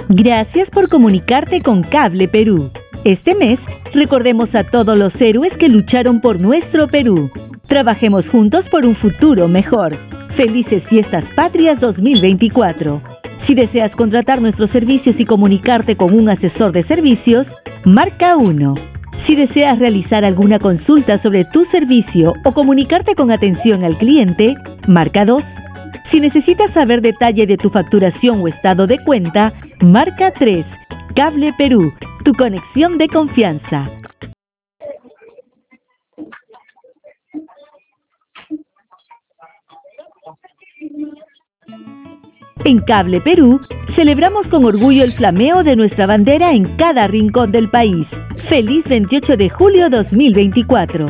Gracias por comunicarte con Cable Perú. Este mes, recordemos a todos los héroes que lucharon por nuestro Perú. Trabajemos juntos por un futuro mejor. Felices Fiestas Patrias 2024. Si deseas contratar nuestros servicios y comunicarte con un asesor de servicios, marca 1. Si deseas realizar alguna consulta sobre tu servicio o comunicarte con atención al cliente, marca 2. Si necesitas saber detalle de tu facturación o estado de cuenta, marca 3. Cable Perú, tu conexión de confianza. En Cable Perú, celebramos con orgullo el flameo de nuestra bandera en cada rincón del país. ¡Feliz 28 de julio 2024!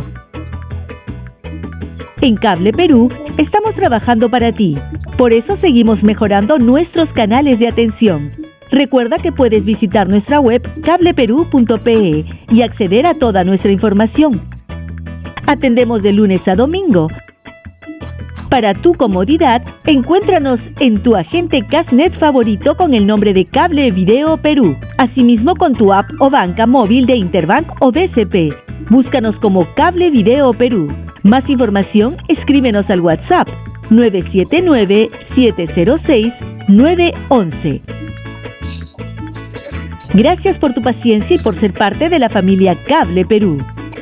En Cable Perú, estamos trabajando para ti. Por eso seguimos mejorando nuestros canales de atención. Recuerda que puedes visitar nuestra web cableperú.pe y acceder a toda nuestra información. Atendemos de lunes a domingo. Para tu comodidad, encuéntranos en tu agente Cashnet favorito con el nombre de Cable Video Perú. Asimismo con tu app o banca móvil de Interbank o BCP. Búscanos como Cable Video Perú. Más información, escríbenos al WhatsApp 979-706-911. Gracias por tu paciencia y por ser parte de la familia Cable Perú.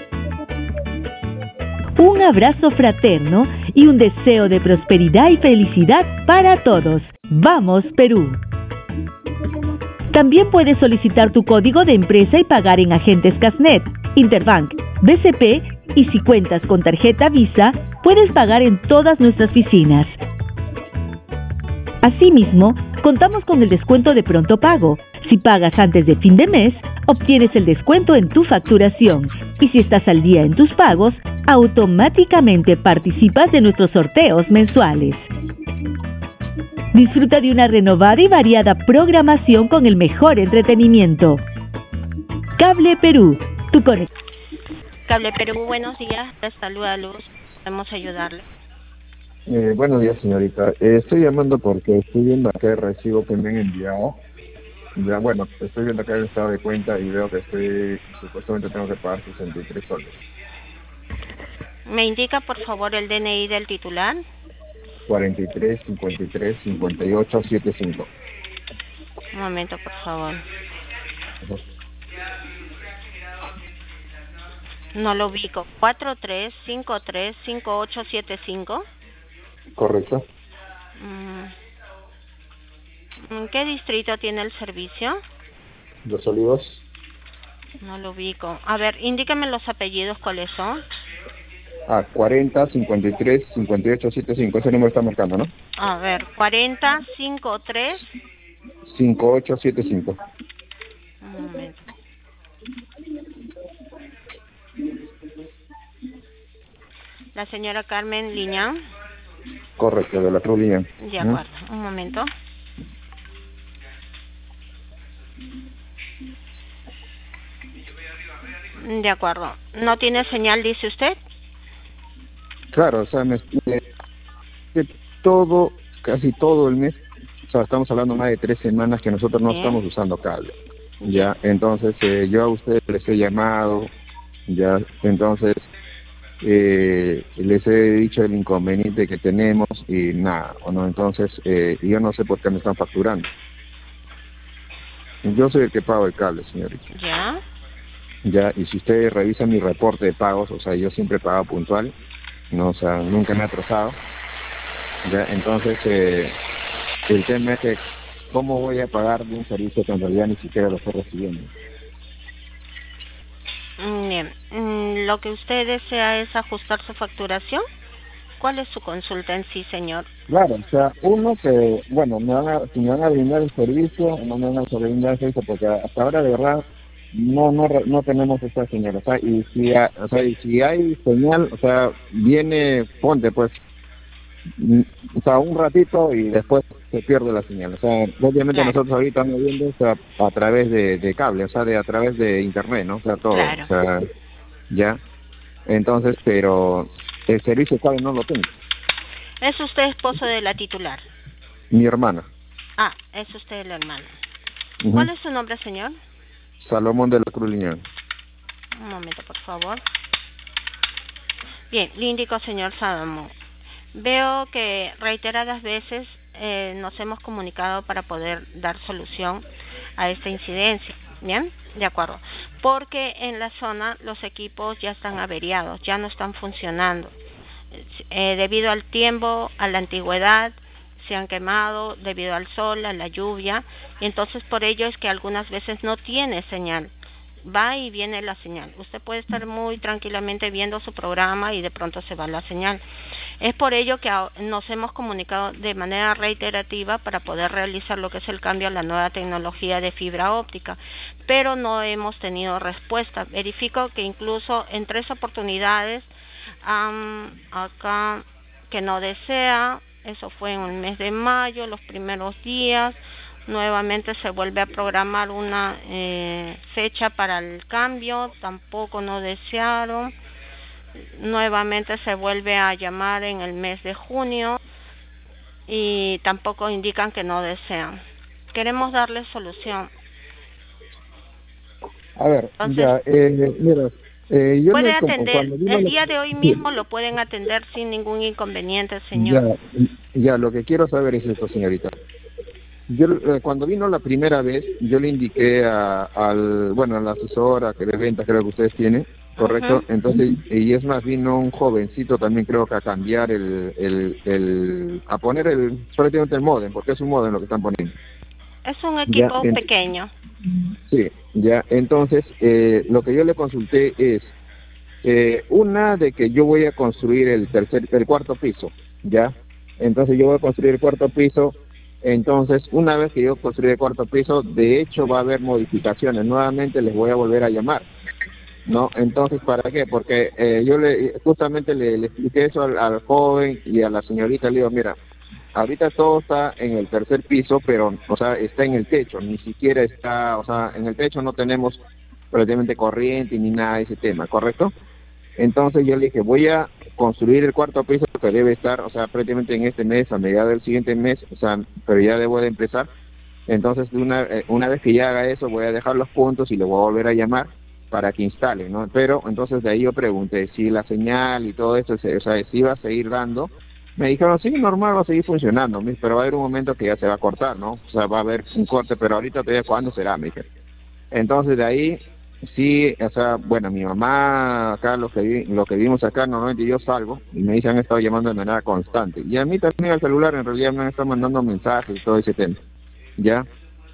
Un abrazo fraterno y un deseo de prosperidad y felicidad para todos. ¡Vamos, Perú! También puedes solicitar tu código de empresa y pagar en agentes Cashnet, Interbank, BCP y si cuentas con tarjeta Visa, puedes pagar en todas nuestras oficinas. Asimismo, contamos con el descuento de pronto pago. Si pagas antes de fin de mes, obtienes el descuento en tu facturación. Y si estás al día en tus pagos, automáticamente participas de nuestros sorteos mensuales. Disfruta de una renovada y variada programación con el mejor entretenimiento. Cable Perú, tu conexión. Cable Perú, buenos días. Les saluda Luz. Podemos ayudarle. Buenos días, señorita. Estoy llamando porque estoy viendo acá el recibo que me han enviado. Ya, bueno, estoy viendo acá el estado de cuenta y veo que supuestamente tengo que pagar 63 soles. ¿Me indica, por favor, el DNI del titular? 43 53 58 75. Un momento, por favor. No lo ubico. 43 53 58 75. Correcto. ¿En qué distrito tiene el servicio? Los Olivos. No lo ubico. A ver, indícame los apellidos, ¿cuáles son? 40 53 58 75. Ese número está marcando, ¿no? A ver, 40 53 58 75. Un momento. La señora Carmen Liñán. Correcto, de la Cruz Liñán. De acuerdo, un momento. De acuerdo. ¿No tiene señal, dice usted? Claro, o sea, casi todo el mes, o sea, estamos hablando más de 3 semanas que nosotros no estamos usando cable. Ya, entonces yo a ustedes les he llamado, ya, entonces les he dicho el inconveniente que tenemos y nada, ¿no? Entonces yo no sé por qué me están facturando. Yo soy el que pago el cable, señorita. ¿Ya? Ya, y si ustedes revisan mi reporte de pagos, o sea, yo siempre he pagado puntual, no, o sea, nunca me he atrasado. Ya, entonces el tema es que ¿cómo voy a pagar de un servicio que en realidad ni siquiera lo estoy recibiendo? Bien, lo que usted desea es ajustar su facturación. ¿Cuál es su consulta en sí, señor? Claro, o sea, uno que, bueno, si me van a brindar el servicio o no me van a brindar el servicio, porque hasta ahora de verdad no tenemos esta señal, o sea, y si hay señal, o sea, ponte pues, o sea, un ratito y después se pierde la señal, o sea, obviamente claro. Nosotros ahorita estamos viendo, o sea, a través de cable, o sea, a través de internet, ¿no? O sea, todo, claro. O sea, ya, entonces, pero el servicio cable no lo tengo. ¿Es usted esposo de la titular? Mi hermana. Ah, es usted el hermano. ¿Cuál es su nombre, señor? Salomón de la Cruz Liñán. Un momento, por favor. Bien, le indico, señor Salomón. Veo que reiteradas veces nos hemos comunicado para poder dar solución a esta incidencia. Bien, de acuerdo. Porque en la zona los equipos ya están averiados, ya no están funcionando. Debido al tiempo, a la antigüedad, se han quemado debido al sol, a la lluvia, y entonces por ello es que algunas veces no tiene señal. Va y viene la señal. Usted puede estar muy tranquilamente viendo su programa y de pronto se va la señal. Es por ello que nos hemos comunicado de manera reiterativa para poder realizar lo que es el cambio a la nueva tecnología de fibra óptica, pero no hemos tenido respuesta. Verifico que incluso en 3 oportunidades acá que no desea, eso fue en el mes de mayo, los primeros días. Nuevamente se vuelve a programar una fecha para el cambio, tampoco no desearon. Nuevamente se vuelve a llamar en el mes de junio y tampoco indican que no desean. Queremos darle solución. A ver, Entonces, ya, mira, yo puede le, como, atender, cuando vino el la, día de hoy sí, mismo lo pueden atender sin ningún inconveniente, señor. ya, ya, lo que quiero saber es esto, señorita. Yo, cuando vino la primera vez, yo le indiqué bueno, a la asesora que de ventas creo que ustedes tienen, correcto. Entonces, y es más, vino un jovencito también creo que a cambiar a poner prácticamente el módem, porque es un módem lo que están poniendo. Es un Ya, equipo pequeño. sí, ya, entonces, lo que yo le consulté es, una de que yo voy a construir el cuarto piso, ya. Entonces yo voy a construir el cuarto piso. Entonces, una vez que yo construya el cuarto piso, de hecho va a haber modificaciones. Nuevamente les voy a volver a llamar, ¿no? Entonces, ¿para qué? Porque yo justamente le expliqué eso al joven y a la señorita. Le digo, mira, ahorita todo está en el tercer piso, pero, o sea, está en el techo. Ni siquiera está, o sea, en el techo no tenemos prácticamente corriente ni nada de ese tema, ¿correcto? Entonces yo le dije, voy a construir el cuarto piso que debe estar, o sea, prácticamente en este mes, a mediados del siguiente mes, o sea, pero ya debo de empezar. Entonces, una vez que ya haga eso, voy a dejar los puntos y le voy a volver a llamar para que instale, ¿no? Pero entonces de ahí yo pregunté si la señal y todo esto, o sea, si iba a seguir dando. Me dijeron, sí, normal, va a seguir funcionando, pero va a haber un momento que ya se va a cortar, ¿no? O sea, va a haber un corte, pero ahorita todavía, ¿cuándo será? Me dijeron. Entonces de ahí sí, o sea, bueno, mi mamá, acá lo que vimos acá, normalmente yo salgo y me dicen, han estado llamando de manera constante. Y a mí también al celular en realidad me han estado mandando mensajes y todo ese tema, ¿ya?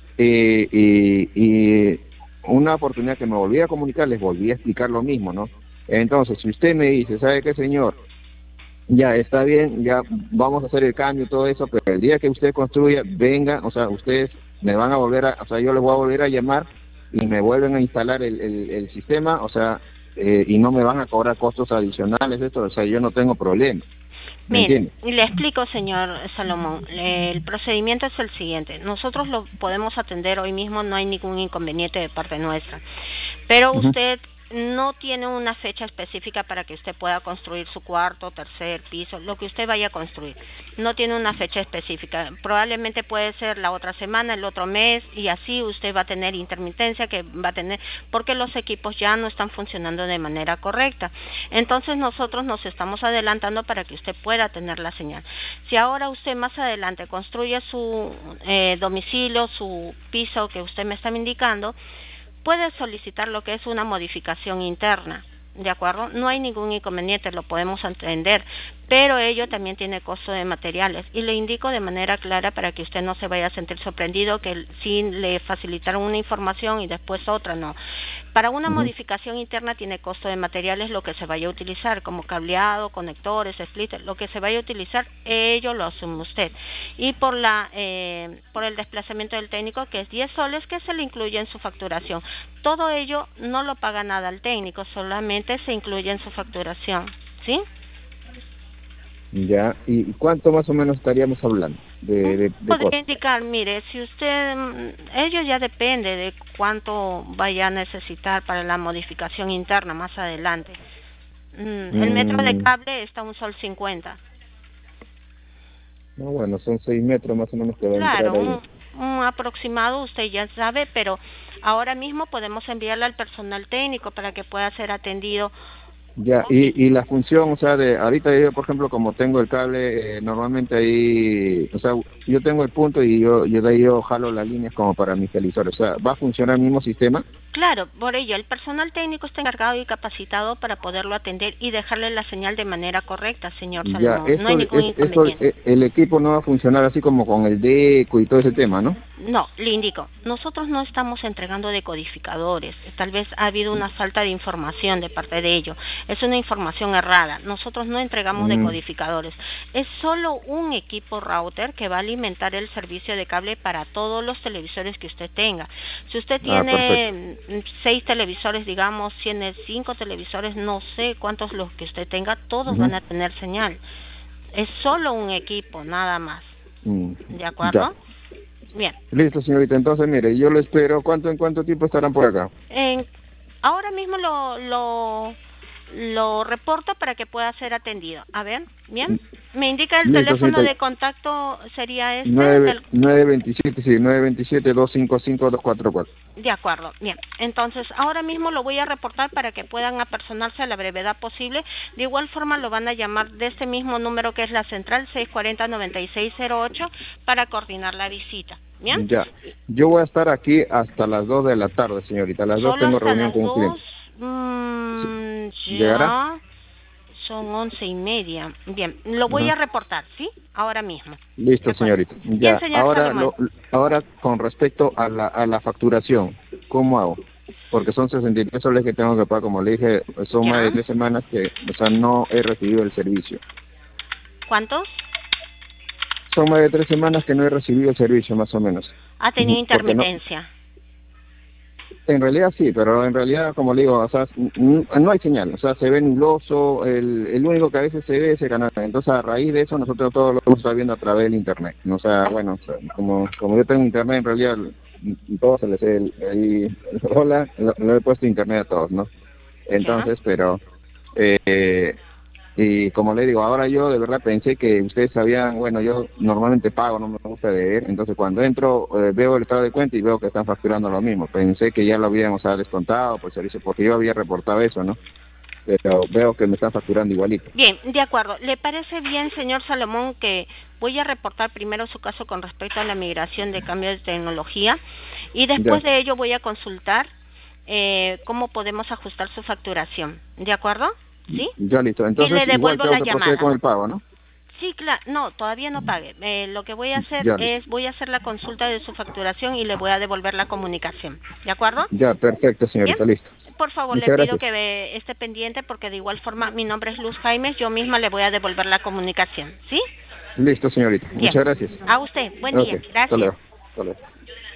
Y una oportunidad que me volví a comunicar, les volví a explicar lo mismo, ¿no? Entonces, si usted me dice, ¿sabe qué, señor? Ya está bien, ya vamos a hacer el cambio y todo eso, pero el día que usted construya, venga, o sea, ustedes me van a o sea, yo les voy a volver a llamar y me vuelven a instalar el sistema, o sea, y no me van a cobrar costos adicionales, esto, o sea, yo no tengo problema, ¿me Mire, entiende? le explico, señor Salomón. El procedimiento es el siguiente. Nosotros lo podemos atender hoy mismo, no hay ningún inconveniente de parte nuestra. Pero Ujú. usted no tiene una fecha específica para que usted pueda construir su cuarto, tercer piso, lo que usted vaya a construir. No tiene una fecha específica. Probablemente puede ser la otra semana, el otro mes, y así usted va a tener intermitencia que va a tener, porque los equipos ya no están funcionando de manera correcta. Entonces nosotros nos estamos adelantando para que usted pueda tener la señal. Si ahora usted más adelante construye su domicilio, su piso que usted me está indicando, puede solicitar lo que es una modificación interna, ¿de acuerdo? No hay ningún inconveniente, lo podemos entender, pero ello también tiene costo de materiales y le indico de manera clara para que usted no se vaya a sentir sorprendido que sí le facilitaron una información y después otra, no. Para una modificación interna tiene costo de materiales lo que se vaya a utilizar, como cableado, conectores, splitters, lo que se vaya a utilizar, ello lo asume usted. Y por por el desplazamiento del técnico, que es 10 soles, que se le incluye en su facturación. Todo ello no lo paga nada al técnico, solamente se incluye en su facturación, ¿sí? Ya, ¿y cuánto más o menos estaríamos hablando de Podría costos? indicar, mire, si usted, ello ya depende de cuánto vaya a necesitar para la modificación interna más adelante. El metro de Mm, cable está a $1.50. no, bueno, son 6 metros más o menos que va a entrar Claro, ahí. un aproximado, usted ya sabe, pero ahora mismo podemos enviarle al personal técnico para que pueda ser atendido. Ya, y la función, o sea, de ahorita yo, por ejemplo, como tengo el cable, normalmente ahí, o sea, yo tengo el punto y yo de ahí yo jalo las líneas como para mis televisores, o sea, ¿va a funcionar el mismo sistema? Claro, por ello, el personal técnico está encargado y capacitado para poderlo atender y dejarle la señal de manera correcta, señor Ya, Salomón. No hay ningún esto, inconveniente. el equipo no va a funcionar así como con el DECO y todo ese tema, ¿no? No, le indico, nosotros no estamos entregando decodificadores. Tal vez ha habido una falta de información de parte de ello. Es una información errada. Nosotros no entregamos decodificadores. Es solo un equipo router que va a alimentar el servicio de cable para todos los televisores que usted tenga. Si usted tiene 6 televisores, digamos, tiene 5 televisores, no sé cuántos los que usted tenga, todos van a tener señal. Es solo un equipo, nada más. ¿De acuerdo? Ya. Bien. Listo, señorita. Entonces, mire, yo lo espero. ¿En cuánto tiempo estarán por acá? Ahora mismo lo reporto para que pueda ser atendido. A ver, bien. Me indica el Listo, teléfono señorita. de contacto, sería este. 927, sí, 927-255-244. De acuerdo, bien. Entonces, ahora mismo lo voy a reportar para que puedan apersonarse a la brevedad posible. De igual forma, lo van a llamar de este mismo número que es la central 640-9608 para coordinar la visita. ¿Bien? Ya. Yo voy a estar aquí hasta las 2 de la tarde, señorita. A las 2 Solo tengo hasta reunión las con un 2. cliente. Ya. ¿Llegará? Son 11:30. Bien, lo voy a reportar, ¿sí? Ahora mismo. Listo, señorita. Ya. Bien, señor Salomón. Ahora, con respecto a la facturación, ¿cómo hago? Porque son 63 soles que tengo que pagar, como le dije, son más de 3 semanas que, o sea, no he recibido el servicio. ¿Cuántos? Son más de 3 semanas que no he recibido el servicio, más o menos. ¿Ha tenido intermitencia? En realidad sí, pero en realidad, como le digo, o sea, no hay señal, o sea, se ve nubloso, el único que a veces se ve es el canal. Entonces, a raíz de eso, nosotros todos lo estamos viendo a través del internet. O sea, bueno, o sea, como yo tengo internet, en realidad, todos se les ahí, hola, lo he puesto internet a todos, ¿no? Entonces, pero, y como le digo, ahora yo de verdad pensé que ustedes sabían, bueno, yo normalmente pago, no me gusta ver, entonces cuando entro veo el estado de cuenta y veo que están facturando lo mismo. Pensé que ya lo habíamos descontado por servicio, porque yo había reportado eso, ¿no? Pero veo que me están facturando igualito. Bien, de acuerdo. ¿Le parece bien, señor Salomón, que voy a reportar primero su caso con respecto a la migración de cambio de tecnología y después de ello voy a consultar cómo podemos ajustar su facturación? ¿De acuerdo? ¿Sí? Ya listo. Entonces, y le devuelvo igual la tengo que proceder llamada con el pago, ¿no? Sí, claro. No, todavía no pague. Lo que voy a hacer voy a hacer la consulta de su facturación y le voy a devolver la comunicación. ¿De acuerdo? Ya, perfecto, señorita. ¿Bien? Listo. Por favor, Muchas le pido gracias. que esté pendiente porque de igual forma mi nombre es Luz Jaimes. Yo misma le voy a devolver la comunicación. ¿Sí? Listo, señorita. Bien. Muchas gracias. A usted. Buen día. Gracias. Hasta luego. Hasta luego.